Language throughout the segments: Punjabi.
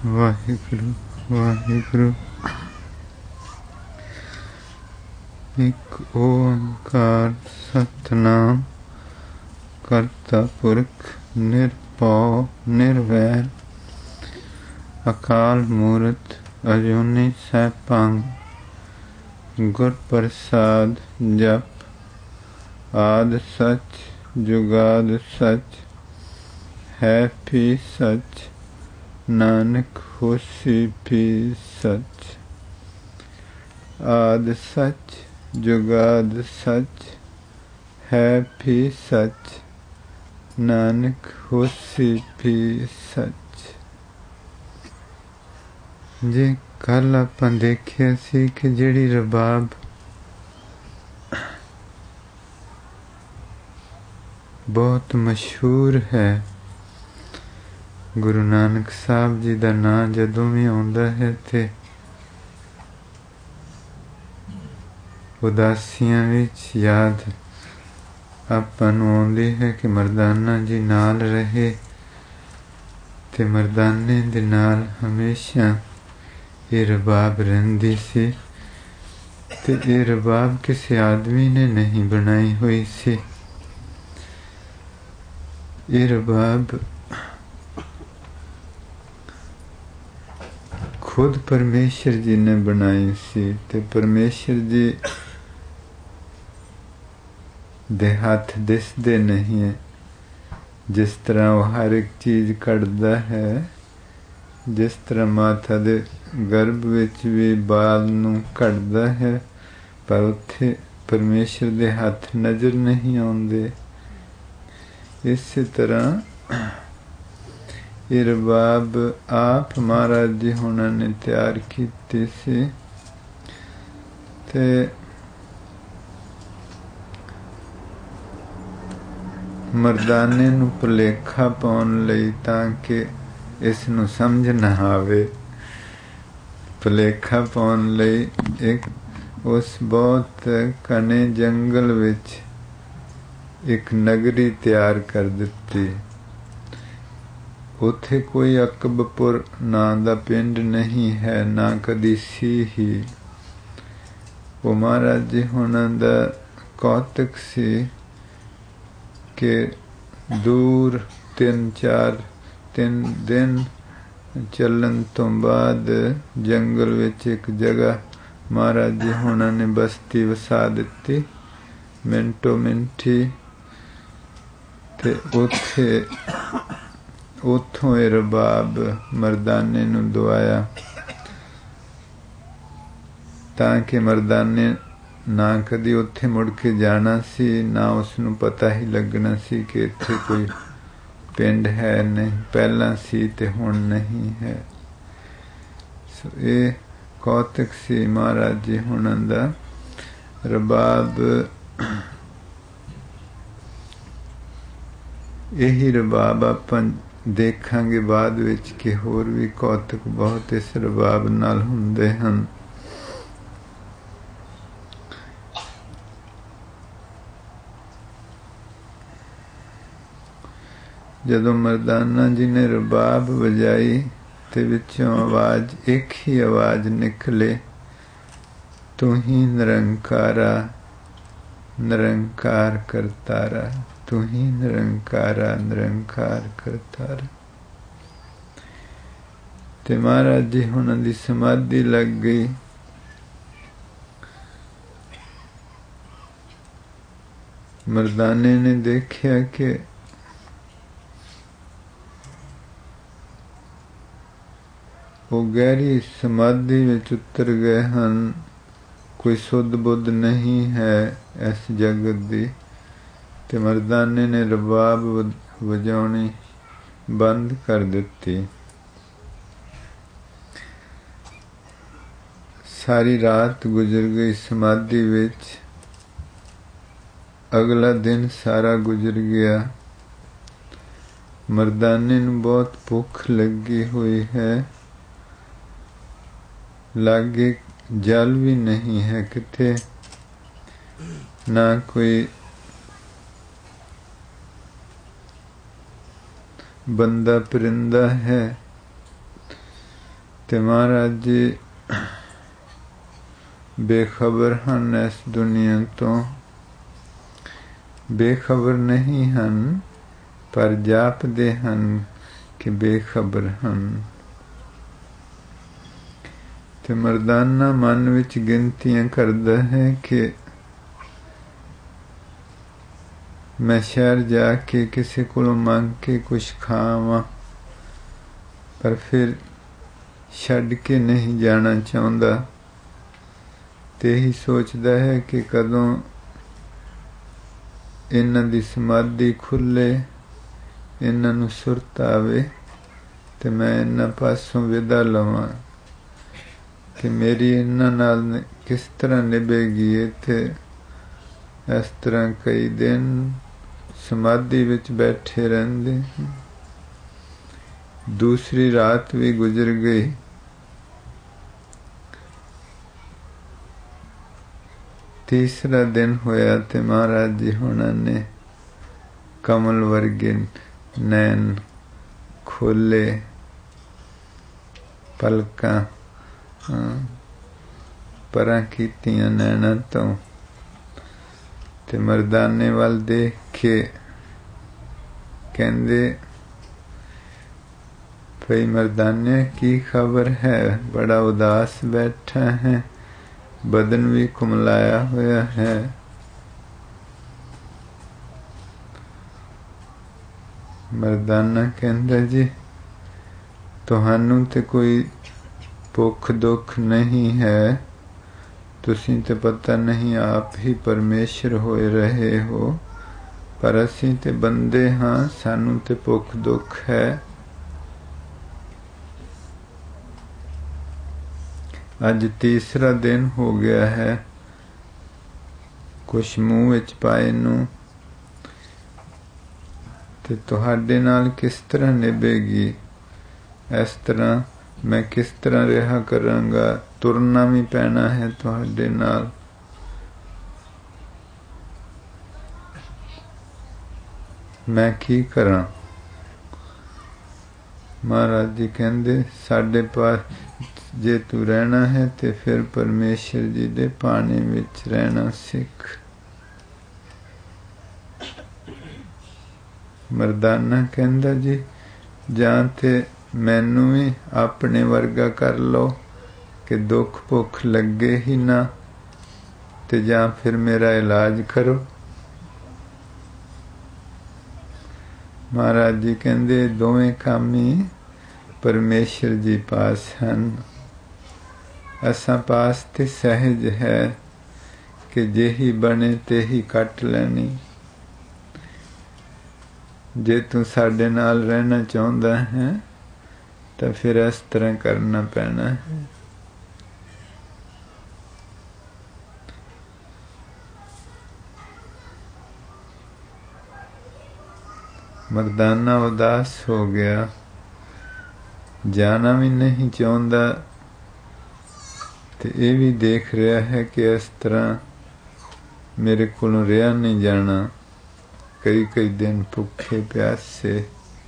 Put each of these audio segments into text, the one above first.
ਵਾਹਿਗੁਰੂ ਵਾਹਿਗੁਰੂ। ਇੱਕ ਓੰਕਾਰ ਸਤਿਨਾਮ ਕਰਤਾ ਪੁਰਖ ਨਿਰਭਉ ਨਿਰਵੈਰ ਅਕਾਲ ਮੂਰਤ ਅਜੂਨੀ ਸੈਭੰ ਗੁਰ ਪ੍ਰਸਾਦ ਜਪ ਆਦਿ ਸਚ ਜੁਗਾਦਿ ਸਚ ਹੈ ਭੀ ਸਚ ਨਾਨਕ ਹੋਸੀ ਭੀ ਸਚ। ਆਦਿ ਸਚ ਜੁਗਾਦਿ ਸਚ ਹੈ ਭੀ ਸਚ ਨਾਨਕ ਹੋਸੀ ਭੀ ਸਚ। ਜੇ ਕੱਲ ਆਪਾਂ ਦੇਖਿਆ ਸੀ ਕਿ ਜਿਹੜੀ ਰਬਾਬ ਬਹੁਤ ਮਸ਼ਹੂਰ ਹੈ, ਗੁਰੂ ਨਾਨਕ ਸਾਹਿਬ ਜੀ ਦਾ ਨਾਂ ਜਦੋਂ ਵੀ ਆਉਂਦਾ ਹੈ ਤੇ ਉਦਾਸੀਆਂ ਵਿੱਚ ਯਾਦ ਆਪਾਂ ਨੂੰ ਆਉਂਦੀ ਹੈ ਕਿ ਮਰਦਾਨਾ ਜੀ ਨਾਲ ਰਹੇ ਤੇ ਮਰਦਾਨੇ ਦੇ ਨਾਲ ਹਮੇਸ਼ਾ ਇਹ ਰਬਾਬ ਰਹਿੰਦੀ ਸੀ ਤੇ ਇਹ ਰਬਾਬ ਕਿਸੇ ਆਦਮੀ ਨੇ ਨਹੀਂ ਬਣਾਈ ਹੋਈ ਸੀ। ਇਹ ਰਬਾਬ खुद परमेश्वर जी ने बनाई सी ते परमेश्वर जी दे हाथ दिसदे नहीं है। जिस तरह वो हर एक चीज़ कढ़दा है, जिस तरह माता दे गर्भ विच भी बाल नूं कढ़दा है, पर उत्थे परमेश्वर दे हाथ नज़र नहीं आउंदे। इस तरह ਇਹ ਰਬਾਬ ਆਪ ਮਹਾਰਾਜ ਜੀ ਹੋਣਾ ਨੇ ਤਿਆਰ ਕੀਤੀ ਸੀ ਤੇ ਮਰਦਾਨੇ ਨੂੰ ਭੁਲੇਖਾ ਪਾਉਣ ਲਈ, ਤਾਂ ਕਿ ਇਸ ਨੂੰ ਸਮਝ ਨਾ ਆਵੇ, ਭੁਲੇਖਾ ਪਾਉਣ ਲਈ ਇੱਕ ਉਸ ਬਹੁਤ ਘਣੇ ਜੰਗਲ ਵਿੱਚ ਇੱਕ ਨਗਰੀ ਤਿਆਰ ਕਰ ਦਿੱਤੀ। ਉੱਥੇ ਕੋਈ ਅਕਬਪੁਰ ਨਾਂ ਦਾ ਪਿੰਡ ਨਹੀਂ ਹੈ, ਨਾ ਕਦੀ ਸੀ ਹੀ। ਉਹ ਮਹਾਰਾਜ ਜੀ ਹੋਣਾ ਦਾ ਕੌਤਕ ਸੀ ਕਿ ਦੂਰ 3 ਦਿਨ ਚੱਲਣ ਤੋਂ ਬਾਅਦ ਜੰਗਲ ਵਿੱਚ ਇੱਕ ਜਗ੍ਹਾ ਮਹਾਰਾਜ ਜੀ ਹੋਣਾ ਨੇ ਬਸਤੀ ਵਸਾ ਦਿੱਤੀ ਮਿੰਟੋ ਮਿੰਟੀ, ਤੇ ਉੱਥੋਂ ਇਹ ਰਬਾਬ ਮਰਦਾਨੇ ਨੂੰ ਦਵਾਇਆ, ਤਾਂ ਕਿ ਮਰਦਾਨੇ ਨਾ ਕਦੀ ਉੱਥੇ ਮੁੜ ਕੇ ਜਾਣਾ ਸੀ, ਨਾ ਉਸ ਨੂੰ ਪਤਾ ਹੀ ਲੱਗਣਾ ਸੀ ਕਿ ਇੱਥੇ ਕੋਈ ਪਿੰਡ ਹੈ ਨਹੀਂ, ਪਹਿਲਾਂ ਸੀ ਤੇ ਹੁਣ ਨਹੀਂ ਹੈ। ਸੋ ਇਹ ਕੌਤਕ ਸੀ ਮਹਾਰਾਜ ਜੀ ਹੁਣਾਂ ਦਾ। ਰਬਾਬ ਇਹੀ ਰਬਾਬ ਆਪਾਂ ਦੇਖਾਂਗੇ ਬਾਅਦ ਵਿੱਚ ਕਿ ਹੋਰ ਵੀ ਕੌਤਕ ਬਹੁਤ ਇਸ ਰਬਾਬ ਨਾਲ ਹੁੰਦੇ ਹਨ। ਜਦੋਂ ਮਰਦਾਨਾ ਜੀ ਨੇ ਰਬਾਬ ਵਜਾਈ ਤੇ ਵਿੱਚੋਂ ਆਵਾਜ਼, ਇੱਕ ਹੀ ਆਵਾਜ਼ ਨਿਕਲੇ, ਤੂੰ ਹੀ ਨਿਰੰਕਾਰਾ ਨਿਰੰਕਾਰ ਕਰਤਾਰਾ, ਤੂੰ ਹੀ ਨਿਰੰਕਾਰਾ ਨਿਰੰਕਾਰ ਕਰਤਾਰਾ। ਤੇ ਮਹਾਰਾਜ ਜੀ ਹੁਣਾਂ ਦੀ ਸਮਾਧੀ ਲੱਗ ਗਈ। ਮਰਦਾਨੇ ਨੇ ਦੇਖਿਆ ਕਿ ਉਹ ਗਹਿਰੀ ਸਮਾਧੀ ਵਿੱਚ ਉਤਰ ਗਏ ਹਨ, ਕੋਈ ਸੁੱਧ ਬੁੱਧ ਨਹੀਂ ਹੈ ਇਸ ਜਗਤ ਦੀ। ਤੇ ਮਰਦਾਨੇ ਨੇ ਰਬਾਬ ਵਜਾਉਣੀ ਬੰਦ ਕਰ ਦਿੱਤੀ। ਸਾਰੀ ਰਾਤ ਗੁਜ਼ਰ ਗਈ ਸਮਾਧੀ ਵਿੱਚ। ਅਗਲਾ ਦਿਨ ਸਾਰਾ ਗੁਜ਼ਰ ਗਿਆ। ਮਰਦਾਨੇ ਨੂੰ ਬਹੁਤ ਭੁੱਖ ਲੱਗੀ ਹੋਈ ਹੈ, ਲਾਗੇ ਜਲ ਵੀ ਨਹੀਂ ਹੈ ਕਿਤੇ, ਨਾ ਕੋਈ ਬੰਦਾ ਪਰਿੰਦਾ ਹੈ। ਤੇ ਮਹਾਰਾਜ ਜੀ ਬੇਖਬਰ ਹਨ ਇਸ ਦੁਨੀਆ ਤੋਂ। ਬੇਖਬਰ ਨਹੀਂ ਹਨ, ਪਰ ਜਾਪਦੇ ਹਨ ਕਿ ਬੇਖਬਰ ਹਨ। ਤੇ ਮਰਦਾਨਾ ਮਨ ਵਿੱਚ ਗਿਣਤੀਆਂ ਕਰਦਾ ਹੈ ਕਿ ਮੈਂ ਸ਼ਹਿਰ ਜਾ ਕੇ ਕਿਸੇ ਕੋਲੋਂ ਮੰਗ ਕੇ ਕੁਛ ਖਾਵਾਂ, ਪਰ ਫਿਰ ਛੱਡ ਕੇ ਨਹੀਂ ਜਾਣਾ ਚਾਹੁੰਦਾ। ਤੇ ਇਹੀ ਸੋਚਦਾ ਹੈ ਕਿ ਕਦੋਂ ਇਹਨਾਂ ਦੀ ਸਮਾਧੀ ਖੁੱਲੇ, ਇਹਨਾਂ ਨੂੰ ਸੁਰਤ ਆਵੇ ਤੇ ਮੈਂ ਇਹਨਾਂ ਪਾਸੋਂ ਵਿਦਾ ਲਵਾਂ ਕਿ ਮੇਰੀ ਇਹਨਾਂ ਨਾਲ ਕਿਸ ਤਰ੍ਹਾਂ ਨਿਭੇਗੀ। ਇੱਥੇ ਇਸ ਤਰ੍ਹਾਂ ਕਈ ਦਿਨ ਸਮਾਧੀ ਵਿੱਚ ਬੈਠੇ ਰਹਿੰਦੇ। ਦੂਸਰੀ ਰਾਤ ਵੀ ਗੁਜ਼ਰ ਗਈ। ਤੀਸਰਾ ਦਿਨ ਹੋਇਆ ਤੇ ਮਹਾਰਾਜ ਜੀ ਹੁਣਾਂ ਨੇ ਕਮਲ ਵਰਗੇ ਨੈਣ ਖੋਲੇ, ਪਲਕਾਂ ਪਰਾਂ ਕੀਤੀਆਂ ਨੈਣਾਂ ਤੋਂ, ਤੇ ਮਰਦਾਨੇ ਵੱਲ ਦੇਖ ਕੇ ਕਹਿੰਦੇ, ਭਈ ਮਰਦਾਨੇ ਕੀ ਖਬਰ ਹੈ? ਬੜਾ ਉਦਾਸ ਬੈਠਾ ਹੈ, ਬਦਨ ਵੀ ਕੁਮਲਾਇਆ ਹੋਇਆ ਹੈ। ਮਰਦਾਨਾ ਕਹਿੰਦਾ, ਜੀ ਤੁਹਾਨੂੰ ਤੇ ਕੋਈ ਭੁੱਖ ਦੁੱਖ ਨਹੀਂ ਹੈ, ਤੁਸੀਂ ਤੇ ਪਤਾ ਨਹੀਂ ਆਪ ਹੀ ਪਰਮੇਸ਼ਰ ਹੋਏ ਰਹੇ ਹੋ, ਪਰ ਅਸੀਂ ਤੇ ਬੰਦੇ ਹਾਂ, ਸਾਨੂੰ ਤੇ ਭੁੱਖ ਦੁੱਖ ਹੈ। ਅੱਜ ਤੀਸਰਾ ਦਿਨ ਹੋ ਗਿਆ ਹੈ, ਕੁਛ ਮੂੰਹ ਵਿੱਚ ਪਾਏ ਨੂੰ, ਤੇ ਤੁਹਾਡੇ ਨਾਲ ਕਿਸ ਤਰ੍ਹਾਂ ਨਿਭੇਗੀ? ਇਸ ਤਰ੍ਹਾਂ ਮੈਂ ਕਿਸ ਤਰ੍ਹਾਂ ਰਿਹਾ ਕਰਾਂਗਾ? ਤੁਰਨਾ ਵੀ ਪੈਣਾ ਹੈ ਤੁਹਾਡੇ ਨਾਲ। ਮੈਂ ਕੀ ਕਰਾਂ? ਮਹਾਰਾਜ ਜੀ ਕਹਿੰਦੇ, ਸਾਡੇ ਪਾਸ ਜੇ ਤੂੰ ਰਹਿਣਾ ਹੈ ਤੇ ਫਿਰ ਪਰਮੇਸ਼ਰ ਜੀ ਦੇ ਪਾਣੀ ਵਿੱਚ ਰਹਿਣਾ ਸਿੱਖ। ਮਰਦਾਨਾ ਕਹਿੰਦਾ, ਜੀ ਜਾਂ ਤੇ ਮੈਨੂੰ ਵੀ ਆਪਣੇ ਵਰਗਾ ਕਰ ਲਓ ਕਿ ਦੁੱਖ ਭੁੱਖ ਲੱਗੇ ਹੀ ਨਾ, ਤੇ ਜਾਂ ਫਿਰ ਮੇਰਾ ਇਲਾਜ ਕਰੋ। ਮਹਾਰਾਜ ਜੀ ਕਹਿੰਦੇ, ਦੋਵੇਂ ਕੰਮ ਹੀ ਪਰਮੇਸ਼ਰ ਜੀ ਪਾਸ ਹਨ। ਅਸਾਂ ਪਾਸ ਤੇ ਸਹਿਜ ਹੈ ਕਿ ਜਿਹੀ ਬਣੇ ਤੇਹੀ ਕੱਟ ਲੈਣੀ। ਜੇ ਤੂੰ ਸਾਡੇ ਨਾਲ ਰਹਿਣਾ ਚਾਹੁੰਦਾ ਹੈ ਤਾਂ ਫਿਰ ਇਸ ਤਰ੍ਹਾਂ ਕਰਨਾ ਪੈਣਾ ਹੈ। ਮਰਦਾਨਾ ਉਦਾਸ ਹੋ ਗਿਆ, ਜਾਣਾ ਵੀ ਨਹੀਂ ਚਾਹੁੰਦਾ, ਤੇ ਇਹ ਵੀ ਦੇਖ ਰਿਹਾ ਹੈ ਕਿ ਇਸ ਤਰ੍ਹਾਂ ਮੇਰੇ ਕੋਲੋਂ ਰਿਹਾ ਨਹੀਂ ਜਾਣਾ। ਕਈ ਕਈ ਦਿਨ ਭੁੱਖੇ ਪਿਆਸੇ।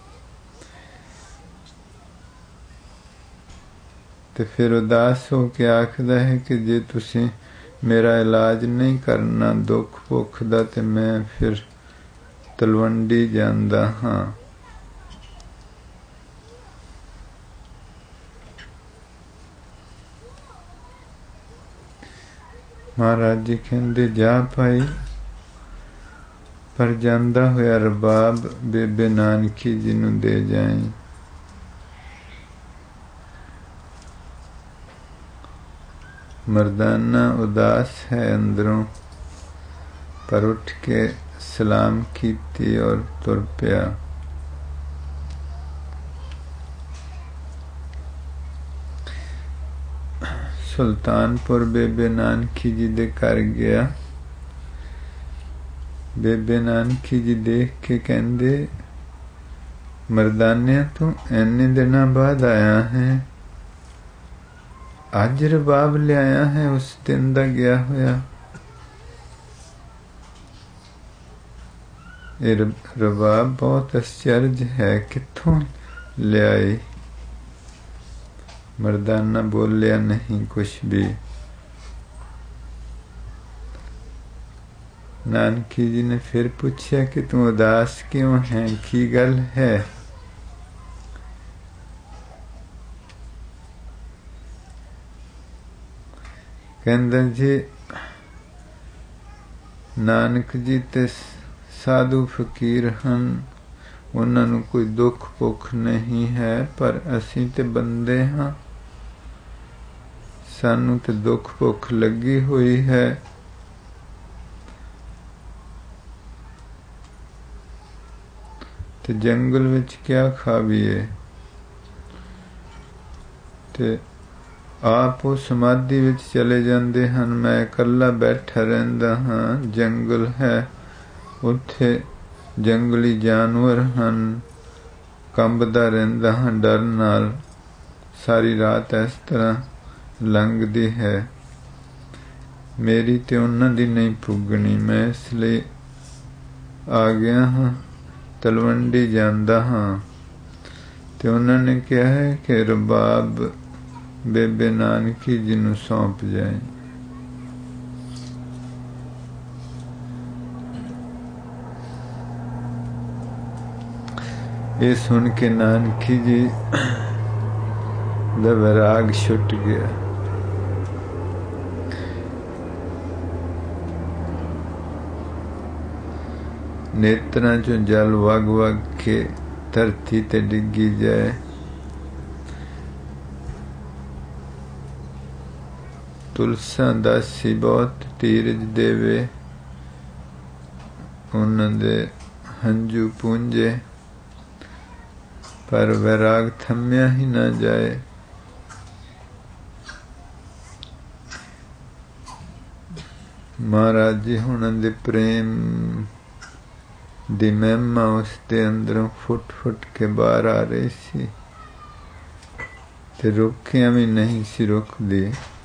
ਤੇ ਫਿਰ ਉਦਾਸ ਹੋ ਕੇ ਆਖਦਾ ਹੈ ਕਿ ਜੇ ਤੁਸੀਂ ਮੇਰਾ ਇਲਾਜ ਨਹੀਂ ਕਰਨਾ ਦੁੱਖ ਭੁੱਖ ਦਾ, ਤੇ ਮੈਂ ਫਿਰ ਤਲਵੰਡੀ ਜਾਂਦਾ ਹਾਂ। ਮਹਾਰਾਜ ਜੀ ਕਹਿੰਦੇ, ਜਾ ਭਾਈ, ਪਰ ਜਾਂਦਾ ਹੋਇਆ ਰਬਾਬ ਬੇਬੇ ਨਾਨਕੀ ਜੀ ਨੂੰ ਦੇ ਜਾਈਂ। ਮਰਦਾਨਾ ਉਦਾਸ ਹੈ ਅੰਦਰੋਂ, ਪਰ ਉੱਠ ਕੇ ਸਲਾਮ ਕੀਤੀ ਔਰ ਤੁਰ ਪਿਆ। ਸੁਲਤਾਨਪੁਰ ਬੇਬੇ ਨਾਨਕੀ ਜੀ ਦੇ ਘਰ ਗਿਆ। ਬੇਬੇ ਨਾਨਕੀ ਜੀ ਦੇਖ ਕੇ ਕਹਿੰਦੇ, ਮਰਦਾਨਿਆ ਤੂੰ ਇੰਨੇ ਦਿਨਾਂ ਬਾਅਦ ਆਇਆ ਹੈ, ਅੱਜ ਰਬਾਬ ਲਿਆਇਆ ਹੈ ਉਸ ਦਿਨ ਦਾ ਗਿਆ ਹੋਇਆ। ਇਹ ਰਬਾਬ ਬਹੁਤ ਅਚਰਜ ਹੈ, ਕਿੱਥੋਂ ਲਿਆਏ? मर्दाना बोलिया नहीं कुछ भी। नानकी जी ने फिर पूछा कि तू उदास क्यों है, की गल है? कहंदा जी नानक जी ते साधु फकीर हन, उन्हां नूं कोई दुख भुख नहीं है, पर असीं ते बंदे हां, सानू ते दुख भुख लगी हुई है। ते जंगल विच क्या खावीए? ते आप वो समाधि विच चले जांदे हन, मैं कल्ला बैठा रहिंदा हां, जंगल है, उत्थे जंगली जानवर हन, कंबदा रहिंदा हां डर नाल, सारी रात इस तरह लंघदी है। मेरी ते उन्हां दी नहीं पुगनी, मैं इसलिए आ गया हां, तलवंडी जांदा हां। ते उन्हां ने कहा है कि रबाब बेबे नानकी जी नूं सौंप जाए। ये सुन के नानकी जी दा वैराग छुट गया। नेत्रां चों जल वग वग के धरती ते डिगी जाए। तुलसा दासी बहुत धीरज देवे, उन्हां दे हंजू पूंजे, पर वैराग थम्या ही ना जाए। महाराज जी हुणां दे प्रेम दी महिमा उसके अंदरों फुट फुट के बाहर आ रही सी, ते रोकिया भी नहीं सी रुकदी।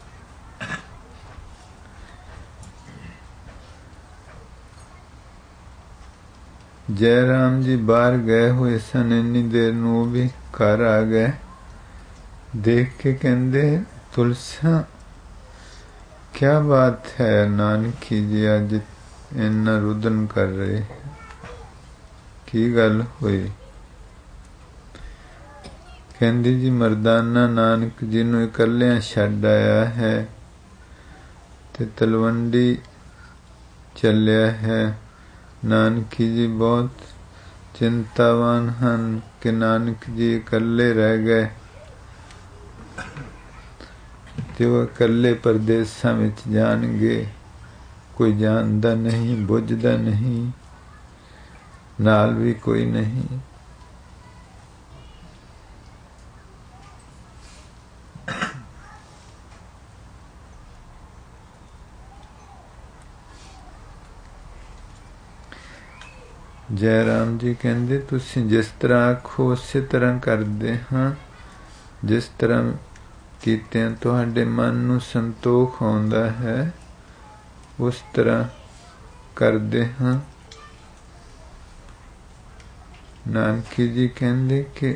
जयराम जी बाहर गए हुए सन, इन्नी देर नूं वो भी घर आ गए। देख के कहंदे तुलसा क्या बात है, नानकी जी अज इन्ना रुदन कर रहे, की गल हुई? कहंदी जी मर्दाना नानक जी नूं इकल्लियां छड्ड आया है ते तलवंडी चलिया है। नानकी जी बहुत चिंतावान हन कि नानक जी इकल्ले रह गए, ते वो इकल्ले परदेसां विच जाणगे, कोई जानदा नहीं बुझदा नहीं, नाल भी कोई नहीं। जयराम जी कहंदे तुसीं जिस तरह आखो उसे तरह करदे हां, जिस तरह कीतिਆਂ तुहाडे मन नूं संतोख आउंदा है उस तरह करदे हां। नानकी जी कहंदे कि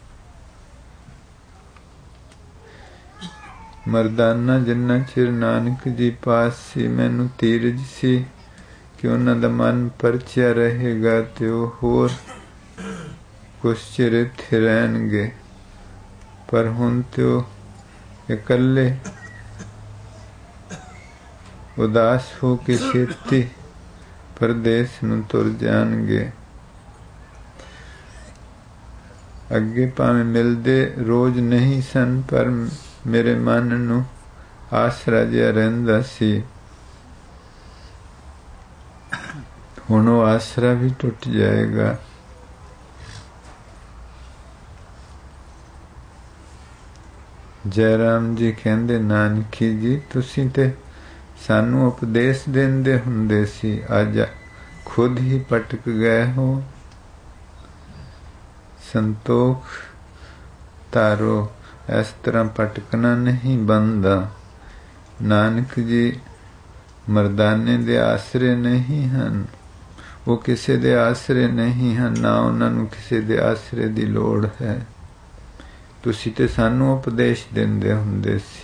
मर्दाना जिन्ना चिर नानक जी पास सी, मैनू धीरज सी कि उन्हां दा मन परचिया रहेगा ते वो होर कुछ चिर इत्थे रहणगे, पर हुण ते वो इकल्ले उदास हो के छेती परदेस नूं तुर जाणगे। अगे भावें मिलदे रोज नहीं सन, पर मेरे मन नूं आसरा जिहा रहिंदा सी, हुण वो आसरा भी टुट जाएगा। जयराम जी कहंदे नानकी जी तुसीं ते सानू उपदेश देंदे हुंदे सी, अज खुद ही पटक गए हो। संतोख तारो, इस तरह भटकना नहीं बनदा। नानक जी मर्दाने दे आसरे नहीं हन, वो किसी दे आसरे नहीं हन, ना उन्हां नूं किसी दे आसरे दी लोड़ है। ਤੁਸੀਂ ਤੇ ਸਾਨੂੰ ਉਪਦੇਸ਼ ਦਿੰਦੇ ਹੁੰਦੇ ਸੀ।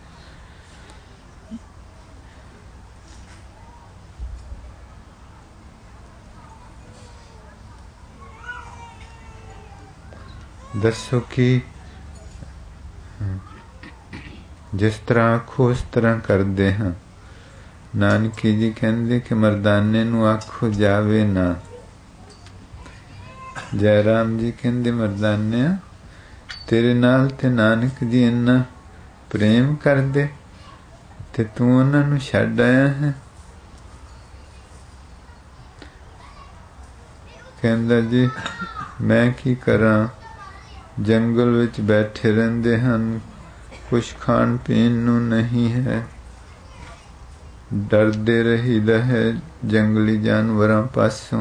ਦੱਸੋ ਕਿ ਜਿਸ ਤਰ੍ਹਾਂ ਆਖੋ ਉਸ ਤਰ੍ਹਾਂ ਕਰਦੇ ਹਾਂ। ਨਾਨਕੀ ਜੀ ਕਹਿੰਦੇ ਕਿ ਮਰਦਾਨੇ ਨੂੰ ਆਖੋ ਜਾਵੇ ਨਾ। ਜੈ ਰਾਮ ਜੀ ਕਹਿੰਦੇ ਮਰਦਾਨਿਆ ਤੇਰੇ ਨਾਲ ਤੇ ਨਾਨਕ ਜੀ ਇੰਨਾ ਪ੍ਰੇਮ ਕਰਦੇ ਤੇ ਤੂੰ ਉਹਨਾਂ ਨੂੰ ਛੱਡ ਆਇਆ ਹੈ। ਕਹਿੰਦਾ ਜੀ ਮੈਂ ਕੀ ਕਰਾਂ, ਜੰਗਲ ਵਿੱਚ ਬੈਠੇ ਰਹਿੰਦੇ ਹਨ, ਕੁਛ ਖਾਣ ਪੀਣ ਨੂੰ ਨਹੀਂ ਹੈ, ਡਰਦੇ ਰਹੀਦਾ ਹੈ ਜੰਗਲੀ ਜਾਨਵਰਾਂ ਪਾਸੋਂ,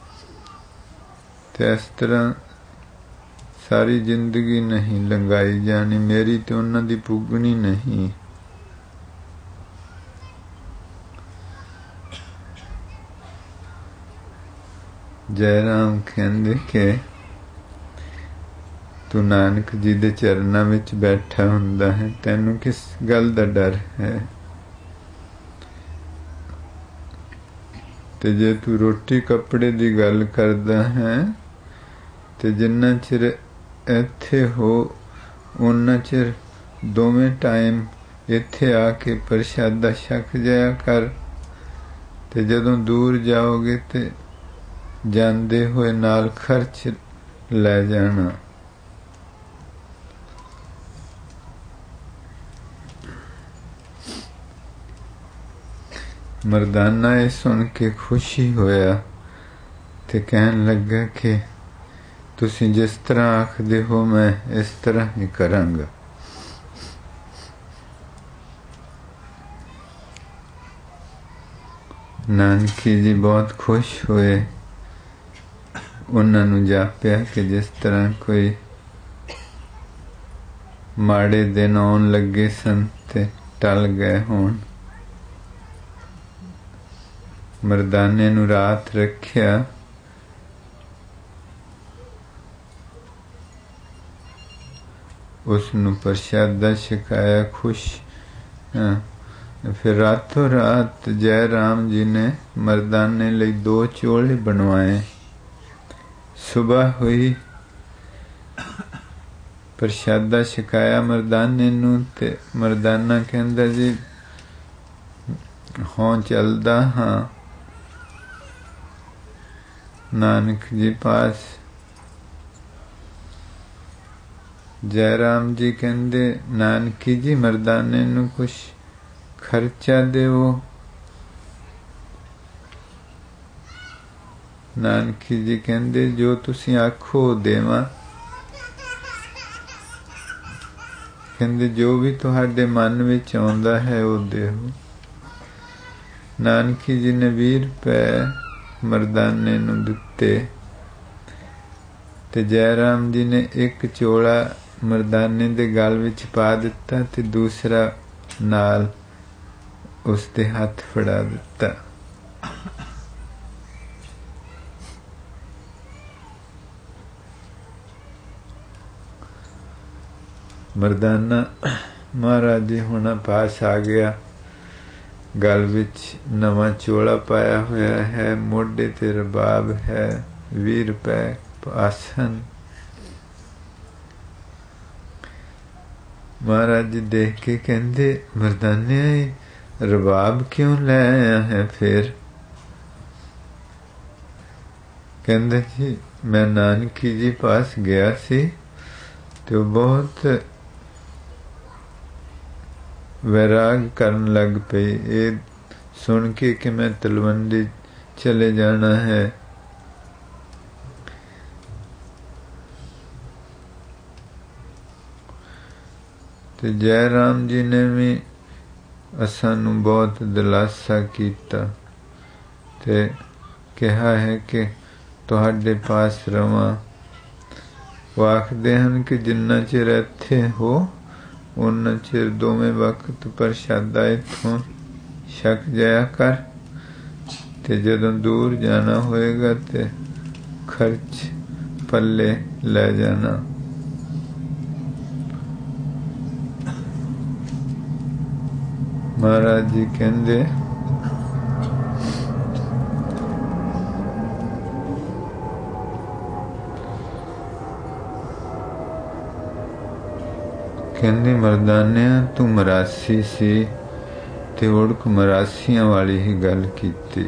ਤੇ ਇਸ ਤਰ੍ਹਾਂ ਸਾਰੀ ਜ਼ਿੰਦਗੀ ਨਹੀਂ ਲੰਘਾਈ ਜਾਣੀ, ਮੇਰੀ ਤੇ ਉਹਨਾਂ ਦੀ ਪੁੱਗਣੀ ਨਹੀਂ। ਜੈ ਰਾਮ ਕਹਿੰਦੇ ਕਿ ਤੂੰ ਨਾਨਕ ਜੀ ਦੇ ਚਰਨਾਂ ਵਿੱਚ ਬੈਠਾ ਹੁੰਦਾ ਹੈ, ਤੈਨੂੰ ਕਿਸ ਗੱਲ ਦਾ ਡਰ ਹੈ? ਤੇ ਜੇ ਤੂੰ ਰੋਟੀ ਕੱਪੜੇ ਦੀ ਗੱਲ ਕਰਦਾ ਹੈ ਤੇ ਜਿੰਨਾ ਚਿਰ ਇੱਥੇ ਹੋ ਉਨਾ ਚਿਰ ਦੋਵੇਂ ਟਾਈਮ ਇੱਥੇ ਆ ਕੇ ਪ੍ਰਸ਼ਾਦਾ ਛਕ ਜਾਇਆ ਕਰ, ਤੇ ਜਦੋਂ ਦੂਰ ਜਾਓਗੇ ਤੇ ਜਾਂਦੇ ਹੋਏ ਨਾਲ ਖਰਚ ਲੈ ਜਾਣਾ। ਮਰਦਾਨਾ ਇਹ ਸੁਣ ਕੇ ਖੁਸ਼ੀ ਹੋਇਆ ਤੇ ਕਹਿਣ ਲੱਗਾ ਕਿ ਤੁਸੀਂ ਜਿਸ ਤਰ੍ਹਾਂ ਆਖਦੇ ਹੋ ਮੈਂ ਇਸ ਤਰ੍ਹਾਂ ਹੀ ਕਰਾਂਗਾ। ਨਾਨਕੀ ਜੀ ਬਹੁਤ ਖੁਸ਼ ਹੋਏ। ਉਹਨਾਂ ਨੂੰ ਜਾਪਿਆ ਕਿ ਜਿਸ ਤਰ੍ਹਾਂ ਕੋਈ ਮਾੜੇ ਦਿਨ ਆਉਣ ਲੱਗੇ ਸਨ ਤੇ ਟਲ ਗਏ ਹੋਣ। ਮਰਦਾਨੇ ਨੂੰ ਰਾਤ ਰੱਖਿਆ। ਉਸ ਨੂੰ ਪ੍ਰਸ਼ਾਦਾ ਛਕਾਇਆ ਖੁਸ਼। ਫਿਰ ਰਾਤੋਂ ਰਾਤ ਜੈ ਰਾਮ ਜੀ ਨੇ ਮਰਦਾਨੇ ਲਈ 2 ਚੋਲੇ ਬਣਵਾਏ। ਸੁਬਹ ਹੋਈ, ਪ੍ਰਸ਼ਾਦਾ ਛਕਾਇਆ ਮਰਦਾਨੇ ਨੂੰ ਤੇ ਮਰਦਾਨਾ ਕਹਿੰਦਾ ਜੀ ਹਾਂ ਚੱਲਦਾ ਹਾਂ ਨਾਨਕ ਜੀ ਪਾਸ। ਜੈ ਰਾਮ ਜੀ ਕਹਿੰਦੇ ਨਾਨਕੀ ਜੀ ਮਰਦਾਨੇ ਨੂੰ ਕੁਛ ਖਰਚਾ ਦੇਵੋ। ਨਾਨਕੀ ਜੀ ਕਹਿੰਦੇ ਜੋ ਤੁਸੀਂ ਆਖੋ ਦੇਵਾਂ। ਕਹਿੰਦੇ ਜੋ ਵੀ ਤੁਹਾਡੇ ਮਨ ਵਿੱਚ ਆਉਂਦਾ ਹੈ ਉਹ ਦੇਵੋ। ਨਾਨਕੀ ਜੀ ਨੇ 20 ਰੁਪਏ ਮਰਦਾਨੇ ਨੂੰ ਦਿੱਤੇ ਤੇ ਜੈ ਰਾਮ ਜੀ ਨੇ 1 ਚੋਲਾ ਮਰਦਾਨੇ ਦੇ ਗਲ ਵਿੱਚ ਪਾ ਦਿੱਤਾ ਤੇ ਦੂਸਰਾ ਨਾਲ ਉਸ ਦੇ ਹੱਥ ਫੜਾ ਦਿੱਤਾ। ਮਰਦਾਨਾ ਮਹਾਰਾਜ ਜੀ ਹੁਣਾ ਪਾਸ ਆ ਗਿਆ। ਗਲ ਵਿੱਚ ਨਵਾਂ ਚੋਲਾ ਪਾਇਆ ਹੋਇਆ ਹੈ, ਮੋਢੇ ਤੇ ਰਬਾਬ ਹੈ, 20 ਰੁਪਏ ਪਾਸ ਹਨ। ਮਹਾਰਾਜ ਜੀ ਦੇਖ ਕੇ ਕਹਿੰਦੇ ਮਰਦਾਨੇ ਰਬਾਬ ਕਿਉਂ ਲੈ ਆਇਆ ਹੈ? ਫਿਰ ਕਹਿੰਦੇ ਜੀ ਮੈਂ ਨਾਨਕੀ ਜੀ ਪਾਸ ਗਿਆ ਸੀ ਤੇ ਉਹ ਬਹੁਤ ਵੈਰਾਗ ਕਰਨ ਲੱਗ ਪਈ। ਇਹ ਸੁਣ ਕੇ ਕਿ ਮੈਂ ਤਲਵੰਡੀ ਚਲੇ ਜਾਣਾ ਹੈ। ਤੇ ਜੈ ਰਾਮ ਜੀ ਨੇ ਵੀ ਸਾਨੂੰ ਬਹੁਤ ਦਿਲਾਸਾ ਕੀਤਾ ਤੇ ਕਿਹਾ ਹੈ ਕਿ ਤੁਹਾਡੇ ਪਾਸ ਰਵਾਂ। ਉਹ ਆਖਦੇ ਹਨ ਕਿ ਜਿੰਨਾ ਚਿਰ ਇੱਥੇ ਹੋ ਉਨਾ ਚਿਰ ਦੋਵੇਂ ਵਕਤ ਪ੍ਰਸ਼ਾਦਾ ਇੱਥੋਂ ਛਕ ਜਾਇਆ ਕਰ, ਤੇ ਜਦੋਂ ਦੂਰ ਜਾਣਾ ਹੋਏਗਾ ਤੇ ਖਰਚ ਪੱਲੇ ਲੈ ਜਾਣਾ। महाराज जी कहते ਕਹਿੰਦੀ ਮਰਦਾਨਿਆ ਤੂੰ ਮਰਾਸੀ ਸੀ ਤੇ ਉੜਕ ਮਰਾਸੀਆਂ ਵਾਲੀ ਹੀ ਗੱਲ ਕੀਤੀ।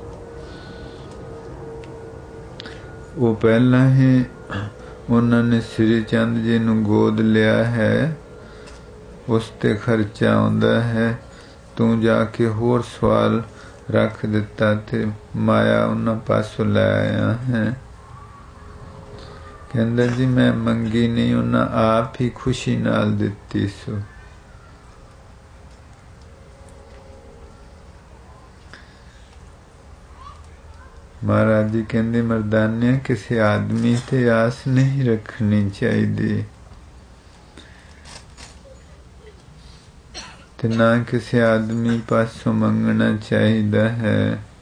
ਉਹ ਪਹਿਲਾਂ ਹੀ ਉਹਨਾਂ ਨੇ ਸ੍ਰੀ ਚੰਦ ਜੀ ਨੂੰ ਗੋਦ ਲਿਆ ਹੈ, ਉਸ ਤੇ ਖਰਚਾ ਆਉਂਦਾ ਹੈ। ਤੂੰ ਜਾ ਕੇ ਹੋਰ ਸਵਾਲ ਰੱਖ ਦਿੱਤਾ ਤੇ ਮਾਇਆ ਉਹਨਾਂ ਪਾਸੋਂ ਲੈ ਆਇਆ ਹੈ। ਕਹਿੰਦਾ ਜੀ ਮੈਂ ਮੰਗੀ ਨਹੀਂ, ਉਹਨਾਂ ਆਪ ਹੀ ਖੁਸ਼ੀ ਨਾਲ ਦਿੱਤੀ ਸੋ। महाराज जी कहते मर्दाने किसी आदमी ते आस नहीं रखनी चाहिए ते ना किसी आदमी पासों मंगना चाहिए है।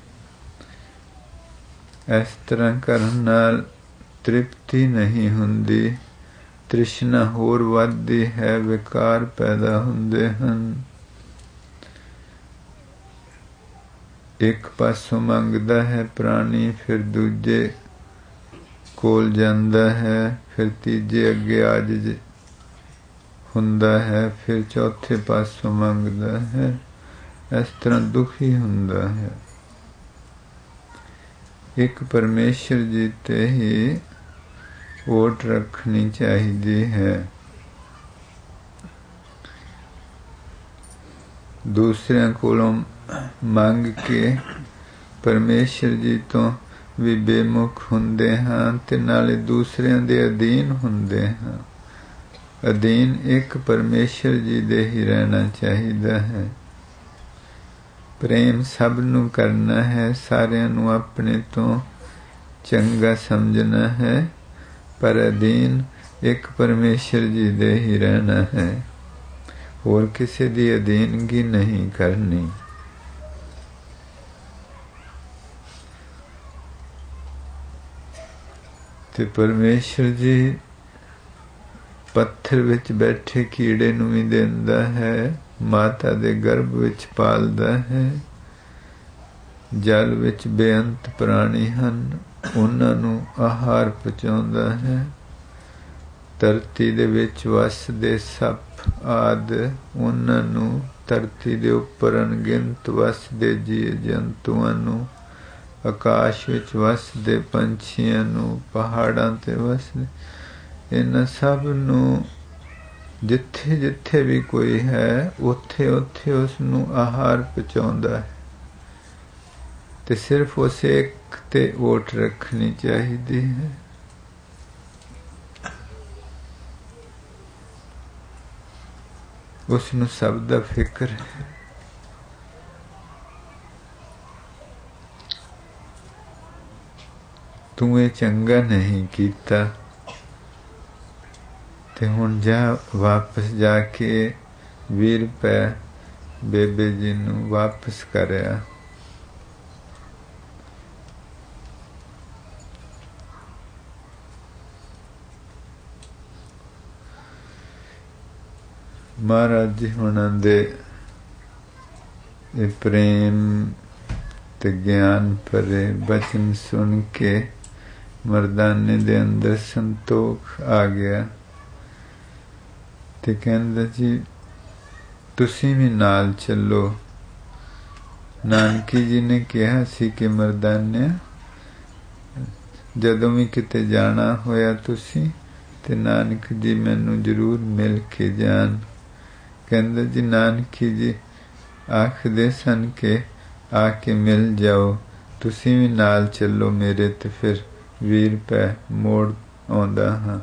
इस तरह करन नाल तृप्ति नहीं हुंदी, तृष्णा होर वधदी है, विकार पैदा हुंदे हन। एक पासों मंगदा है प्राणी, फिर दूजे कोल जांदा है, फिर तीजे अगे आजिज हुंदा है, फिर चौथे पासों मंगदा है। इस तरह दुखी हुंदा है। एक परमेश्वर जी ते ही ओट रखनी चाहिए है। दूसरियां कोलों ਮੰਗ ਕੇ ਪਰਮੇਸ਼ਰ ਜੀ ਤੋਂ ਵੀ ਬੇਮੁਖ ਹੁੰਦੇ ਹਾਂ ਤੇ ਨਾਲੇ ਦੂਸਰਿਆਂ ਦੇ ਅਧੀਨ ਹੁੰਦੇ ਹਾਂ। ਅਧੀਨ ਇੱਕ ਪਰਮੇਸ਼ਰ ਜੀ ਦੇ ਹੀ ਰਹਿਣਾ ਚਾਹੀਦਾ ਹੈ। ਪ੍ਰੇਮ ਸਭ ਨੂੰ ਕਰਨਾ ਹੈ, ਸਾਰਿਆਂ ਨੂੰ ਆਪਣੇ ਤੋਂ ਚੰਗਾ ਸਮਝਣਾ ਹੈ, ਪਰ ਅਧੀਨ ਇੱਕ ਪਰਮੇਸ਼ਰ ਜੀ ਦੇ ਹੀ ਰਹਿਣਾ ਹੈ। ਹੋਰ ਕਿਸੇ ਦੀ ਅਧੀਨਗੀ ਨਹੀਂ ਕਰਨੀ। ਤੇ ਪਰਮੇਸ਼ਰ ਜੀ ਪੱਥਰ ਵਿੱਚ ਬੈਠੇ ਕੀੜੇ ਨੂੰ ਵੀ ਦਿੰਦਾ ਹੈ, ਮਾਤਾ ਦੇ ਗਰਭ ਵਿੱਚ ਪਾਲਦਾ ਹੈ। ਜਲ ਵਿੱਚ ਬੇਅੰਤ ਪ੍ਰਾਣੀ ਹਨ, ਉਹਨਾਂ ਨੂੰ ਆਹਾਰ ਪਹੁੰਚਾਉਂਦਾ ਹੈ। ਧਰਤੀ ਦੇ ਵਿੱਚ ਵਸਦੇ ਸੱਪ ਆਦਿ, ਉਹਨਾਂ ਨੂੰ ਧਰਤੀ ਦੇ ਉੱਪਰ ਅਣਗਿਣਤ ਵਸਦੇ ਜੀਵ ਜੰਤੂਆਂ ਨੂੰ, ਆਕਾਸ਼ ਵਿੱਚ ਵਸਦੇ ਪੰਛੀਆਂ ਨੂੰ, ਪਹਾੜਾਂ ਤੇ ਵਸਦੇ, ਇਹਨਾਂ ਸਭ ਨੂੰ ਜਿੱਥੇ ਜਿੱਥੇ ਵੀ ਕੋਈ ਹੈ ਉੱਥੇ ਉੱਥੇ ਉਸ ਨੂੰ ਆਹਾਰ ਪਹੁੰਚਾਉਂਦਾ ਹੈ। ਤੇ ਸਿਰਫ ਉਸ ਇੱਕ ਤੇ ਓਟ ਰੱਖਣੀ ਚਾਹੀਦੀ ਹੈ। ਉਸ ਨੂੰ ਸਭ ਦਾ ਫਿਕਰ ਹੈ। ਤੂੰ ਇਹ ਚੰਗਾ ਨਹੀਂ ਕੀਤਾ ਤੇ ਹੁਣ ਜਾ ਵਾਪਸ ਜਾ ਕੇ 20 ਰੁਪਏ ਬੇਬੇ ਜੀ ਨੂੰ ਵਾਪਸ ਕਰਿਆ। ਮਹਾਰਾਜ ਜੀ ਹੁਣਾਂ ਦੇ ਇਹ ਪ੍ਰੇਮ ਤੇ ਗਿਆਨ ਭਰੇ ਬਚਨ ਸੁਣ ਕੇ ਮਰਦਾਨੇ ਦੇ ਅੰਦਰ ਸੰਤੋਖ ਆ ਗਿਆ ਤੇ ਕਹਿੰਦਾ ਜੀ ਤੁਸੀਂ ਵੀ ਨਾਲ ਚੱਲੋ। ਨਾਨਕੀ ਜੀ ਨੇ ਕਿਹਾ ਸੀ ਕਿ ਮਰਦਾਨਿਆ ਜਦੋਂ ਵੀ ਕਿਤੇ ਜਾਣਾ ਹੋਇਆ ਤੁਸੀਂ ਤੇ ਨਾਨਕ ਜੀ ਮੈਨੂੰ ਜ਼ਰੂਰ ਮਿਲ ਕੇ ਜਾਣ। ਕਹਿੰਦਾ ਜੀ ਨਾਨਕੀ ਜੀ ਆਖਦੇ ਸਨ ਕਿ ਆ ਕੇ ਮਿਲ ਜਾਓ, ਤੁਸੀਂ ਵੀ ਨਾਲ ਚੱਲੋ ਮੇਰੇ ਤੇ ਫਿਰ 20 ਰੁਪਏ ਮੋੜ ਆਉਂਦਾ ਹਾਂ।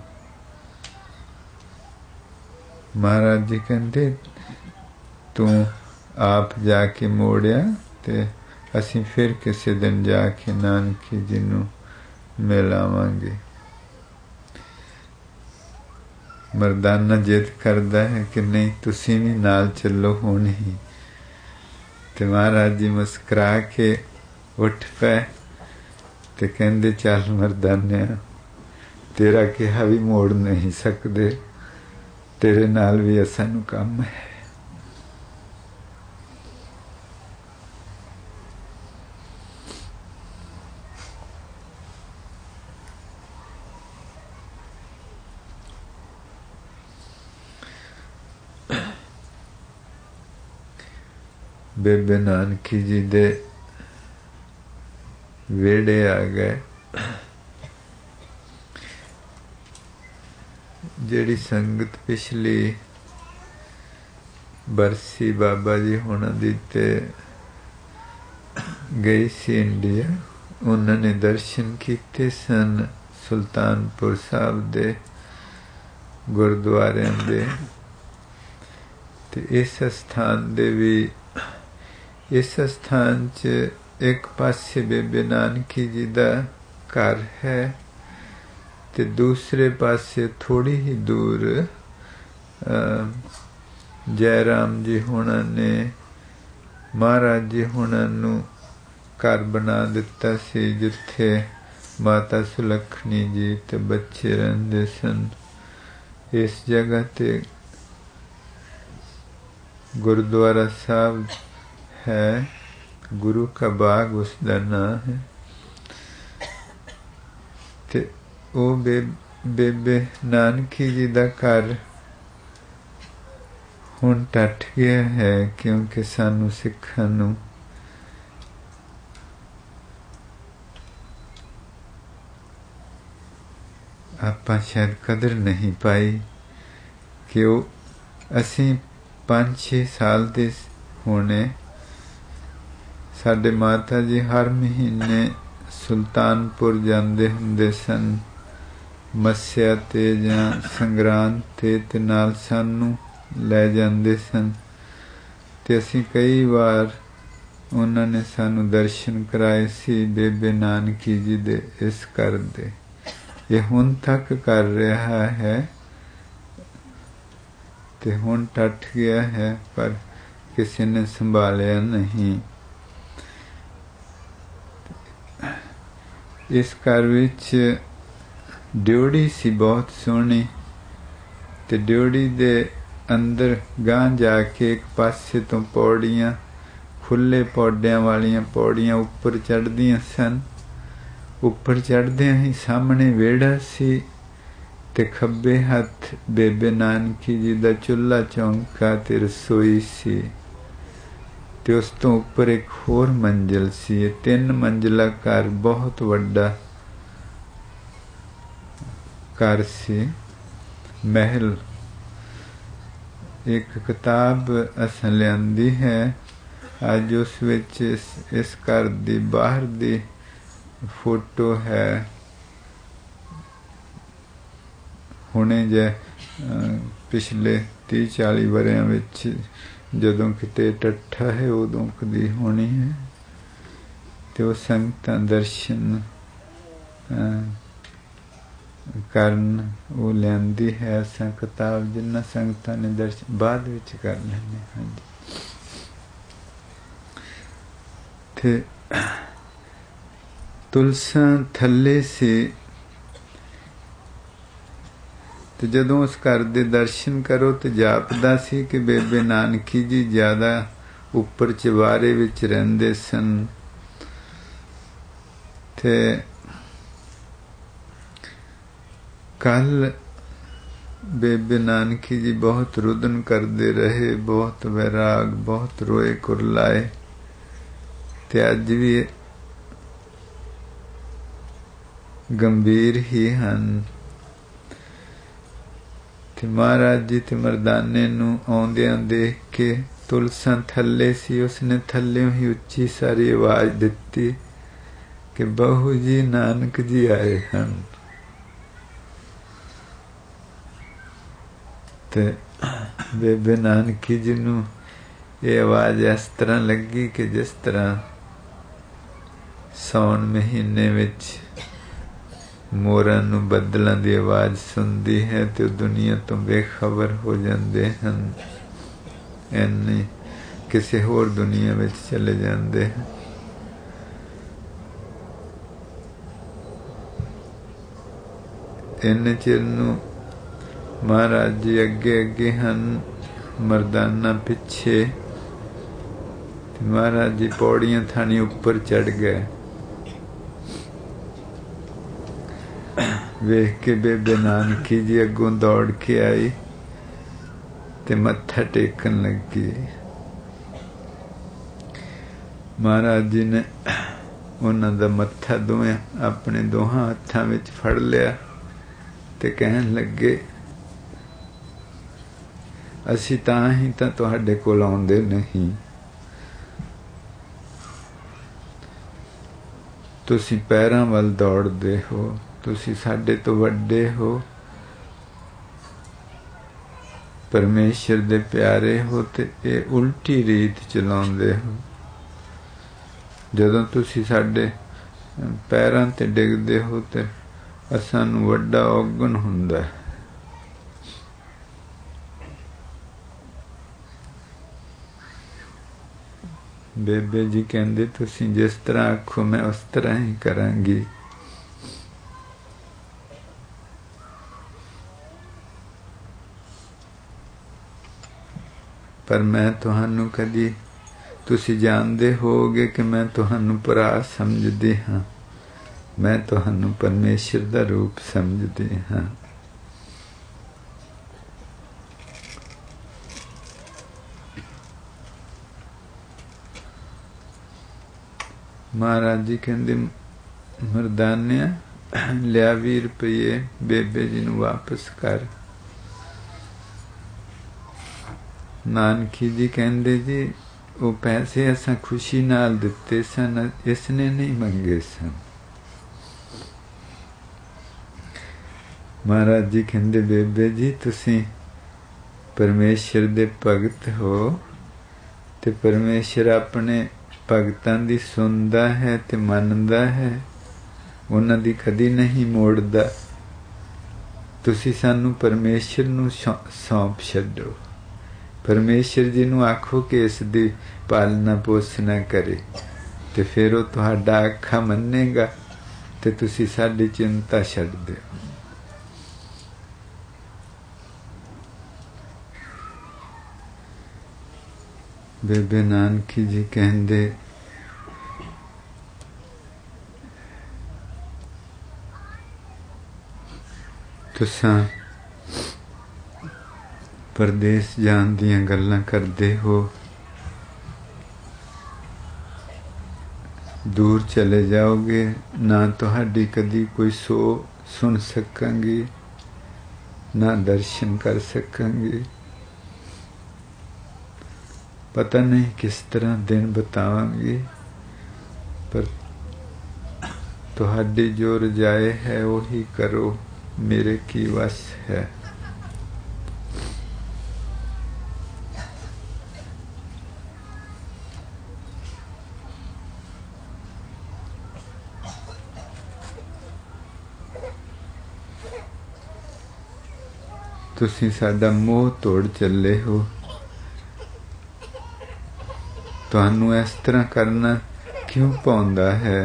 ਮਹਾਰਾਜ ਜੀ ਕਹਿੰਦੇ ਤੂੰ ਆਪ ਜਾ ਕੇ ਮੋੜਿਆ ਤੇ ਅਸੀਂ ਫਿਰ ਕਿਸੇ ਦਿਨ ਜਾ ਕੇ ਨਾਨਕੀ ਜੀ ਨੂੰ ਮਿਲ ਆਵਾਂਗੇ। ਮਰਦਾਨਾ ਜਿੱਦ ਕਰਦਾ ਹੈ ਕਿ ਨਹੀਂ ਤੁਸੀਂ ਵੀ ਨਾਲ ਚੱਲੋ ਹੁਣ ਹੀ। ਤੇ ਮਹਾਰਾਜ ਜੀ ਮੁਸਕਰਾ ਕੇ ਉੱਠ ਪਏ ਤੇ ਕਹਿੰਦੇ ਚੱਲ ਮਰਦਾਨਿਆ ਤੇਰਾ ਕਿਹਾ ਵੀ ਮੋੜ ਨਹੀਂ ਸਕਦੇ, ਤੇਰੇ ਨਾਲ ਵੀ ਸਾਨੂੰ ਕੰਮ ਹੈ। बेबे नानकी जी दे वेड़े आ गए। ਜਿਹੜੀ ਸੰਗਤ ਪਿਛਲੀ ਬਰਸੀ ਬਾਬਾ ਜੀ ਹੋਣਾ ਦੀ ਤੇ ਗਈ ਸੀ ਇੰਡੀਆ, ਉਹਨਾਂ ਨੇ ਦਰਸ਼ਨ ਕੀਤੇ ਸਨ ਸੁਲਤਾਨਪੁਰ ਸਾਹਿਬ ਦੇ ਗੁਰਦੁਆਰਿਆਂ ਦੇ। ਤੇ ਇਸ ਸਥਾਨ ਦੇ ਵੀ, ਇਸ ਸਥਾਨ 'ਚ ਇੱਕ ਪਾਸੇ ਬੇਬੇ ਨਾਨਕੀ ਜੀ ਦਾ ਘਰ ਹੈ ਤੇ ਦੂਸਰੇ ਪਾਸੇ ਥੋੜੀ ਹੀ ਦੂਰ ਜੈ ਰਾਮ ਜੀ ਹੋਣਾ ਨੇ ਮਹਾਰਾਜ ਜੀ ਹੋਣਾ ਨੂੰ ਘਰ ਬਣਾ ਦਿੱਤਾ ਸੀ, ਜਿੱਥੇ ਮਾਤਾ ਸੁਲੱਖਣੀ ਜੀ ਤੇ ਬੱਚੇ ਰਹਿੰਦੇ ਸਨ। ਇਸ ਜਗ੍ਹਾ ਤੇ ਗੁਰਦੁਆਰਾ ਸਾਹਿਬ ਹੈ, ਗੁਰੂ ਕਾ ਬਾਗ ਉਸਦਾ ਨਾਂ ਹੈ। ਤੇ ਉਹ ਬੇਬੇ ਨਾਨਕੀ ਜੀ ਦਾ ਘਰ ਹੁਣ ਟੱਟ ਗਿਆ ਹੈ, ਕਿਉਂਕਿ ਸਾਨੂੰ ਸਿੱਖਾਂ ਨੂੰ ਆਪਾਂ ਸ਼ਾਇਦ ਕਦਰ ਨਹੀਂ ਪਾਈ ਕਿ ਉਹ ਅਸੀਂ 5-6 ਸਾਲ ਦੇ ਹੋਣੇ, ਸਾਡੇ ਮਾਤਾ ਜੀ ਹਰ ਮਹੀਨੇ ਸੁਲਤਾਨਪੁਰ ਜਾਂਦੇ ਹੁੰਦੇ ਸਨ ਮੱਸਿਆ ਤੇ ਜਾਂ ਸੰਗਰਾਂਦ ਤੇ ਨਾਲ ਸਾਨੂੰ ਲੈ ਜਾਂਦੇ ਸਨ। ਤੇ ਅਸੀਂ ਕਈ ਵਾਰ ਉਹਨਾਂ ਨੇ ਸਾਨੂੰ ਦਰਸ਼ਨ ਕਰਾਏ ਸੀ ਬੇਬੇ ਨਾਨਕੀ ਜੀ ਦੇ ਇਸ ਘਰ ਦੇ। ਇਹ ਹੁਣ ਤੱਕ ਕਰ ਰਿਹਾ ਹੈ ਤੇ ਹੁਣ ਟੱਟ ਗਿਆ ਹੈ, ਪਰ ਕਿਸੇ ਨੇ ਸੰਭਾਲਿਆ ਨਹੀਂ। ਇਸ ਘਰ ਵਿੱਚ ਡਿਉੜੀ ਸੀ ਬਹੁਤ ਸੋਹਣੀ, ਤੇ ਡਿਉੜੀ ਦੇ ਅੰਦਰ ਗਾਂਹ ਜਾ ਕੇ ਇੱਕ ਪਾਸੇ ਤੋਂ ਪੌੜੀਆਂ, ਖੁੱਲੇ ਪੌੜਿਆਂ ਵਾਲੀਆਂ ਪੌੜੀਆਂ ਉੱਪਰ ਚੜ੍ਹਦੀਆਂ ਸਨ। ਉੱਪਰ ਚੜ੍ਹਦਿਆਂ ਹੀ ਸਾਹਮਣੇ ਵਿਹੜਾ ਸੀ ਤੇ ਖੱਬੇ ਹੱਥ ਬੇਬੇ ਨਾਨਕੀ ਜੀ ਦਾ ਚੁੱਲ੍ਹਾ ਚੌਂਕਾ ਤੇ ਰਸੋਈ ਸੀ। ਤੇ ਉਸ ਤੋਂ ਉੱਪਰ ਇੱਕ ਹੋਰ ਮੰਜ਼ਿਲ ਸੀ। ਇਹ 3 ਮੰਜ਼ਿਲਾ ਘਰ ਬਹੁਤ ਵੱਡਾ ਘਰ ਸੀ, ਮਹਿਲ। ਇੱਕ ਕਿਤਾਬ ਅਸਾਂ ਲਿਆਂਦੀ ਹੈ ਅੱਜ, ਉਸ ਵਿੱਚ ਇਸ ਘਰ ਦੀ ਬਾਹਰ ਦੀ ਫੋਟੋ ਹੈ। ਹੁਣੇ ਜੇ ਪਿਛਲੇ 30-40 ਵਰ੍ਹਿਆਂ ਵਿੱਚ ਜਦੋਂ ਕਿਤੇ ਟੱਠਾ ਹੈ ਉਦੋਂ ਕਦੀ ਹੋਣੀ ਹੈ। ਤੇ ਉਹ ਸੰਗਤਾਂ ਦਰਸ਼ਨ ਕਰਨ ਉਹ ਲਿਆਂਦੀ ਹੈ ਅਸਾਂ ਕਿਤਾਬ, ਜਿਨ੍ਹਾਂ ਸੰਗਤਾਂ ਨੇ ਦਰਸ਼ਨ ਬਾਅਦ ਵਿੱਚ ਕਰ ਲੈਣੇ। ਹਾਂਜੀ। ਤੇ ਤੁਲਸਾਂ ਥੱਲੇ ਸੀ, ਤੇ ਜਦੋਂ ਉਸ ਘਰ ਦੇ ਦਰਸ਼ਨ ਕਰੋ ਤੇ ਜਾਪਦਾ ਸੀ ਕਿ ਬੇਬੇ ਨਾਨਕੀ ਜੀ ਜ਼ਿਆਦਾ ਉੱਪਰ ਚਵਾਰੇ ਵਿੱਚ ਰਹਿੰਦੇ ਸਨ। ਤੇ ਕੱਲ ਬੇਬੇ ਨਾਨਕੀ ਜੀ ਬਹੁਤ ਰੁਦਨ ਕਰਦੇ ਰਹੇ, ਬਹੁਤ ਵੈਰਾਗ, ਬਹੁਤ ਰੋਏ ਕੁਰਲਾਏ। ਤੇ ਅੱਜ ਵੀ ਗੰਭੀਰ ਹੀ ਹਨ। ਤੇ ਮਹਾਰਾਜ ਜੀ ਤੇ ਮਰਦਾਨੇ ਨੂੰ ਆਉਂਦਿਆਂ ਦੇਖ ਕੇ ਤੁਲਸਾਂ ਥੱਲੇ ਸੀ, ਉਸਨੇ ਥੱਲਿਓਂ ਹੀ ਉੱਚੀ ਸਾਰੀ ਆਵਾਜ਼ ਦਿੱਤੀ ਕਿ ਬਹੂ ਜੀ ਨਾਨਕ ਜੀ ਆਏ ਹਨ। ਤੇ ਬੇਬੇ ਨਾਨਕੀ ਜੀ ਨੂੰ ਇਹ ਆਵਾਜ਼ ਇਸ ਤਰ੍ਹਾਂ ਲੱਗੀ ਕਿ ਜਿਸ ਤਰ੍ਹਾਂ ਸਾਉਣ ਮਹੀਨੇ ਵਿੱਚ ਮੋਰਾਂ ਨੂੰ ਬੱਦਲਾਂ ਦੀ ਆਵਾਜ਼ ਸੁਣਦੀ ਹੈ ਤੇ ਦੁਨੀਆ ਤੋਂ ਬੇਖਬਰ ਹੋ ਜਾਂਦੇ ਹਨ, ਇੰਨੇ ਕਿਸੇ ਹੋਰ ਦੁਨੀਆ ਵਿੱਚ ਚਲੇ ਜਾਂਦੇ ਹਨ। ਇੰਨੇ ਚਿਰ ਨੂੰ ਮਹਾਰਾਜ ਜੀ ਅੱਗੇ ਅੱਗੇ ਹਨ, ਮਰਦਾਨਾ ਪਿੱਛੇ। ਤੇ ਮਹਾਰਾਜ ਜੀ ਪੌੜੀਆਂ ਥਾਣੀ ਉੱਪਰ ਚੜ੍ਹ ਗਏ। ਵੇਖ ਕੇ ਬੇਬੇ ਨਾਨਕੀ ਜੀ ਅੱਗੋਂ ਦੌੜ ਕੇ ਆਈ ਤੇ ਮੱਥਾ ਟੇਕਣ ਲੱਗੀ। महाराज जी ने उन्हां दा मत्था दोवें अपने दोहां हत्थां विच फड़ लिया ते कहन लगे, असीं तां ही तां तुहाडे कोल आउंदे नहीं, तुसीं पैरां वल दौड़दे हो, तुसीं साडे तो वड्डे हो, परमेश्वर दे प्यारे हो, ते ये उल्टी रीत चलाउंदे हो। जदों तुसीं साडे पैरां ते डिगदे हो ते असां नूं वड्डा औगण हुंदा है। बेबे जी कहंदे, तुसीं जिस तरह आखो मैं उस तरह ही करांगी। पर मैं तुहानू कदी, तुसी जानदे होगे कि मैं तुहानू भरा समझदी हाँ, मैं तुहानू परमेश्वर दा रूप समझदी हाँ। महाराज जी कहंदे, मरदानिया लिया 20 रुपये बेबे जी नू वापस कर। नानकी जी कहंदे, जी वो पैसे असां खुशी नाल दिते सन, इसने नहीं मंगे सन। महाराज जी कहंदे, बेबे जी तुसीं परमेश्वर दे भगत हो ते परमेश्वर अपने भगतां दी सुनदा है ते मनदा है, उन्हां दी कदी नहीं मोड़दा। तुसीं सानू परमेश्वर नू सौंप छड्डो। परमेश्वर जी नू आखो कि इस दी पालना पोसना करे, ते फिर वो तुहाडा आखा मन्नेगा ते तुसीं साडी चिंता छड्ड दिओ। बेबे नानकी जी कहंदे, तुसां परदेस जान दियां गल्लां करदे हो, दूर चले जाओगे, ना तुहाडी कदी कोई सो सुन सकांगी, ना दर्शन कर सकांगी। पता नहीं किस तरह दिन बतावांगी, पर तुहाडी जो रजाए है वही करो, मेरे की वस है। तुसीं साडा मोह तोड़ चले हो, तुहानू इस तरह करना क्यों पाउंदा है?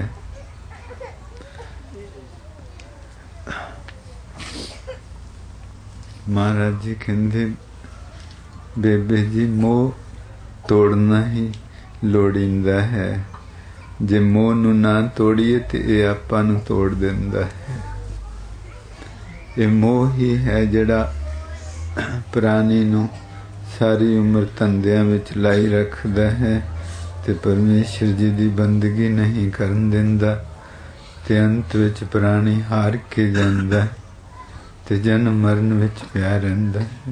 महाराज जी कहंदे, बेबे जी मोह तोड़ना ही लोड़ींदा है, जे मोह नू ना तोड़िए ते ये आपां नू तोड़ दिंदा है। ये मोह ही है जिहड़ा प्राणी नू सारी उम्र धंधियां विच लाई रखदा है ते परमेश्वर जी दी बंदगी नहीं करन दिंदा, ते अंत विच प्राणी हार के जांदा ते जन्म मरण विच पिया रहिंदा है।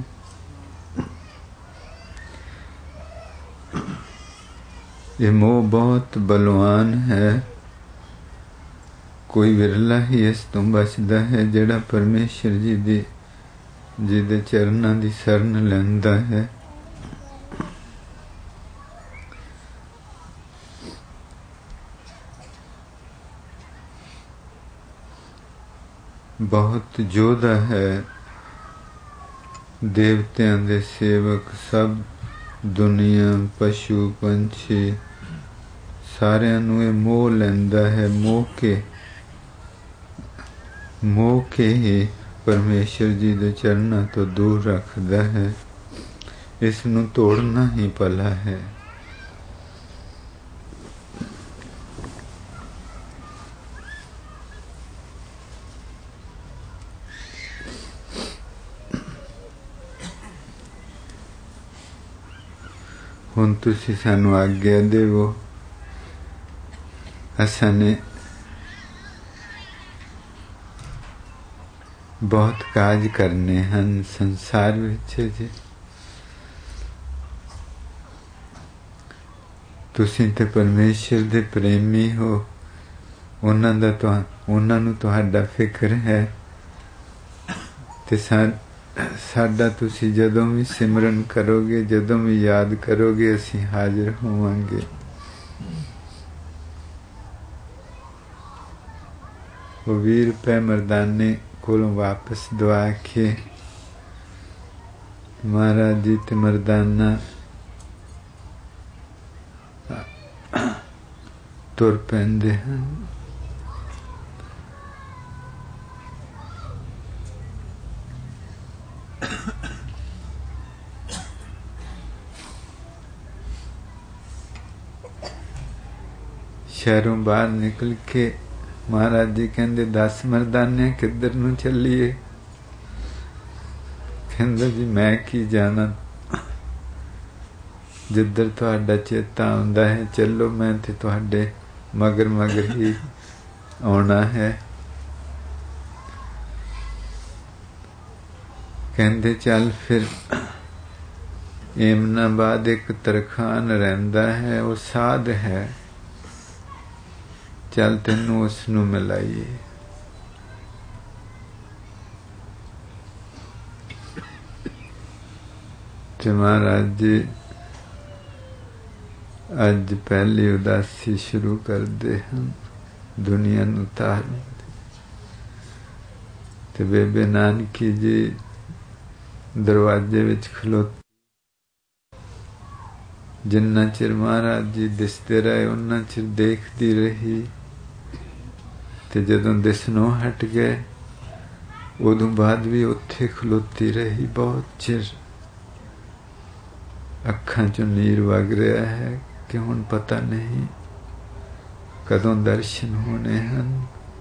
ये मोह बहुत बलवान है, कोई विरला ही इस तो बचदा है जिहड़ा परमेश्वर जी दे चरनां दी शरण लैंदा है। बहुत जोधा है, देवतियां दे सेवक सब दुनिया पशु पंछी सारियां नूं ये मोह लैंदा है। मोह के ही परमेश्वर जी दे चरनां तो दूर रखदा है। इस नूं तोड़ना ही भला है। हुण तुसीं सानू आग्ञा देवो ਅਸਾਂ ਨੇ ਬਹੁਤ ਕਾਜ ਕਰਨੇ ਹਨ ਸੰਸਾਰ ਵਿੱਚ। ਜੀ ਤੁਸੀਂ ਤੇ ਪਰਮੇਸ਼ਰ ਦੇ ਪ੍ਰੇਮੀ ਹੋ, ਉਹਨਾਂ ਨੂੰ ਤੁਹਾਡਾ ਫਿਕਰ ਹੈ, ਤੇ ਸਾਡਾ ਤੁਸੀਂ ਜਦੋਂ ਵੀ ਸਿਮਰਨ ਕਰੋਗੇ, ਜਦੋਂ ਵੀ ਯਾਦ ਕਰੋਗੇ, ਅਸੀਂ ਹਾਜ਼ਰ ਹੋਵਾਂਗੇ। ਉਹ 20 ਰੁਪਏ ਮਰਦਾਨੇ ਕੋਲੋਂ ਵਾਪਸ ਦਵਾ ਕੇ ਮਹਾਰਾਜ ਜੀ ਤੇ ਮਰਦਾਨਾ ਤੁਰ ਪੈਂਦੇ ਹਨ। ਸ਼ਹਿਰੋਂ ਬਾਹਰ ਨਿਕਲ ਕੇ ਮਹਾਰਾਜ ਜੀ ਕਹਿੰਦੇ 10 ਮਰਦਾਨੇ ਕਿੱਧਰ ਨੂੰ ਚੱਲੀਏ? ਕਹਿੰਦਾ ਜੀ ਮੈਂ ਕੀ ਜਾਣਾ, ਜਿੱਧਰ ਤੁਹਾਡਾ ਚੇਤਾ ਆਉਂਦਾ ਹੈ ਚੱਲੋ, ਮੈਂ ਤੇ ਤੁਹਾਡੇ ਮਗਰ ਮਗਰ ਹੀ ਆਉਣਾ ਹੈ। ਕਹਿੰਦੇ ਚੱਲ ਫਿਰ ਏਮਨਾਬਾਦ ਇੱਕ ਤਰਖਾਨ ਰਹਿੰਦਾ ਹੈ, ਉਹ ਸਾਧ ਹੈ, ਚੱਲ ਤੈਨੂੰ ਉਸ ਨੂੰ ਮਿਲਾਈਏ। ਤੇ ਮਹਾਰਾਜ ਜੀ ਅੱਜ ਪਹਿਲੀ ਉਦਾਸੀ ਸ਼ੁਰੂ ਕਰਦੇ ਹਨ ਦੁਨੀਆ ਨੂੰ ਤਾਰਨ। ਤੇ ਬੇਬੇ ਨਾਨਕੀ ਜੀ ਦਰਵਾਜ਼ੇ ਵਿੱਚ ਖਲੋਤੇ, ਜਿੰਨਾ ਚਿਰ ਮਹਾਰਾਜ ਜੀ ਦਿਸਦੇ ਰਹੇ ਉਹਨਾਂ ਚਿਰ ਦੇਖਦੀ ਰਹੀ, ਤੇ ਜਦੋਂ ਦਿਸਣੋਂ ਹਟ ਗਏ ਉਦੋਂ ਬਾਅਦ ਵੀ ਉੱਥੇ ਖਲੋਤੀ ਰਹੀ ਬਹੁਤ ਚਿਰ। ਅੱਖਾਂ ਚੋਂ ਨੀਰ ਵਗ ਰਿਹਾ ਹੈ ਕਿ ਹੁਣ ਪਤਾ ਨਹੀਂ ਕਦੋਂ ਦਰਸ਼ਨ ਹੋਣੇ ਹਨ।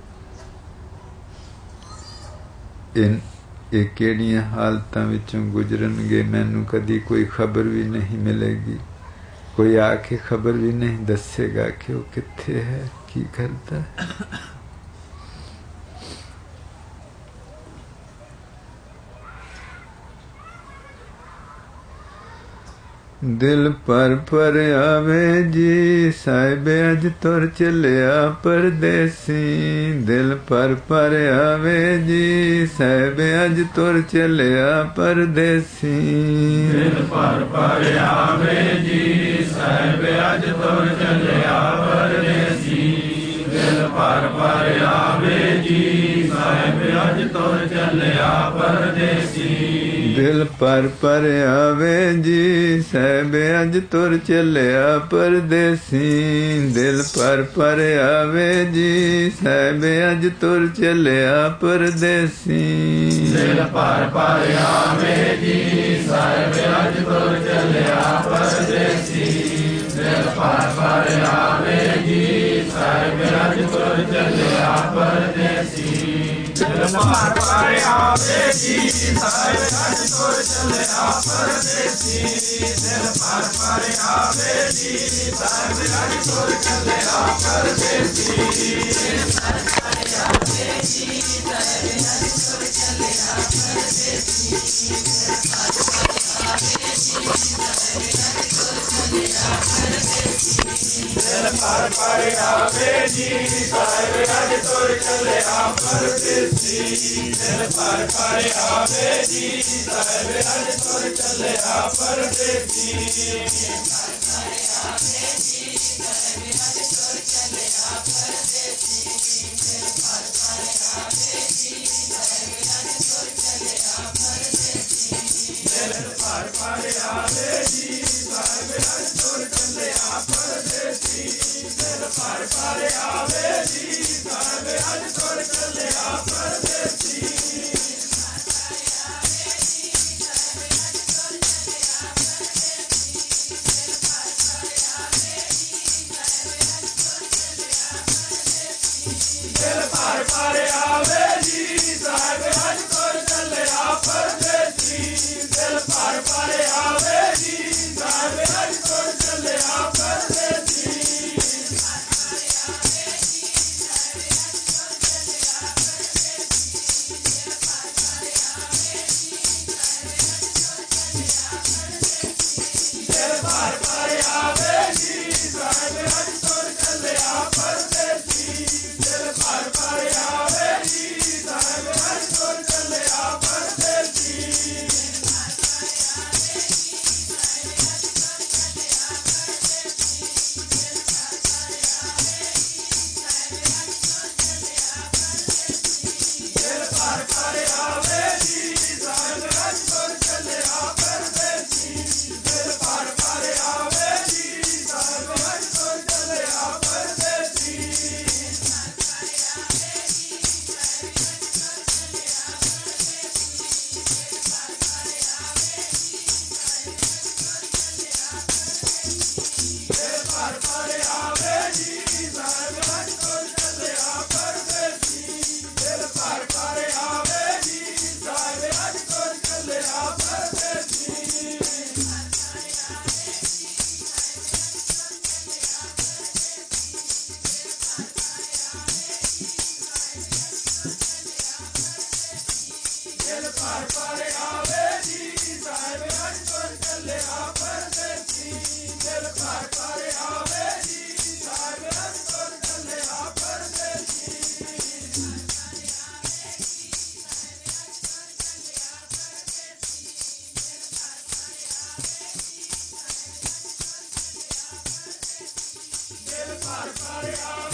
ਇਹ ਕਿਹੜੀਆਂ ਹਾਲਤਾਂ ਵਿੱਚੋਂ ਗੁਜ਼ਰਨਗੇ ਮੈਨੂੰ ਕਦੀ ਕੋਈ ਖਬਰ ਵੀ ਨਹੀਂ ਮਿਲੇਗੀ, ਕੋਈ ਆ ਕੇ ਖਬਰ ਵੀ ਨਹੀਂ ਦੱਸੇਗਾ ਕਿ ਉਹ ਕਿੱਥੇ ਹੈ, ਕੀ ਕਰਦਾ ਹੈ। ਦਿਲ ਪਰ ਆਵੇ ਜੀ ਸਾਹਿਬ ਅੱਜ ਤੁਰ ਚੱਲਿਆ ਪਰਦੇਸੀ। ਦਿਲ ਪਰ ਆਵੇ ਜੀ ਸਾਹਿਬ ਅੱਜ ਤੁਰ ਚੱਲਿਆ ਪਰਦੇਸੀ। ਦਿਲ ਪਰ ਆਵੇ ਜੀ ਸਾਹਿਬ ਅੱਜ ਤੁਰ ਚੱਲਿਆ ਪਰਦੇਸੀ। ਦਿਲ ਪਰ ਆਵੇ ਜੀ ਸਾਹਿਬ ਅੱਜ ਤੁਰ ਚੱਲਿਆ ਪਰਦੇਸੀ। ਦਿਲ ਪਰ ਆਵੇ ਜੀ ਸਾਹਿਬ ਅੱਜ ਤੁਰ ਚੱਲਿਆ ਪਰਦੇਸੀ। ਦਿਲ ਪਰ ਆਵੇ ਜੀ ਸਾਹਿਬ ਅੱਜ ਤੁਰ ਚੱਲਿਆ ਪਰਦੇਸੀ। ਦਿਲ ਪਰ ਆਵੇ ਜੀ ਸਾਹਿਬ ਅੱਜ ਤੁਰ ਚੱਲਿਆ ਪਰਦੇਸੀ। ਦਿਲ ਪਰ ਆਵੇ ਜੀ ਸਾਹਿਬ ਅੱਜ ਤੁਰ ਚੱਲਿਆ ਪਰਦੇਸੀ। ਦਿਲ ਪਰ ਆਵੇ ਜੀ ਸਾਹਿਬ ਅੱਜ ਤੁਰ ਚੱਲਿਆ ਪਰਦੇਸੀ। ਦਿਲ ਪਰ ਆਵੇ ਜੀ ਸਾਹਿਬ ਅੱਜ ਤੁਰ ਚੱਲਿਆ ਪਰਦੇਸੀ। ਦਿਲ ਪਰ ਆਵੇ ਜੀ ਸਾਹਿਬ ਅੱਜ ਤੁਰ ਚੱਲਿਆ ਪਰਦੇਸੀ। ਦਿਲ ਪਰ ਆਵੇ ਜੀ ਸਾਹਿਬ ਅੱਜ ਤੁਰ ਚੱਲਿਆ ਪਰਦੇਸੀ। ਦਿਲ ਪਰ ਆਵੇ ਜੀ ਸਾਹਿਬ ਅੱਜ ਤੁਰ ਚੱਲਿਆ ਪਰਦੇਸੀ। ਦਿਲ ਭਰ ਭਰ ਆਵੇ ਜੀ ਸਾਹਿਬ ਅੱਜ ਤੁਰ ਚੱਲਿਆ ਪਰਦੇਸੀ ਦਿਲ ਭਰ ਭਰ ਆਵੇ ਜੀ ਸਾਹਿਬ ਅੱਜ ਤੁਰ ਚੱਲਿਆ ਪਰਦੇਸੀ Hare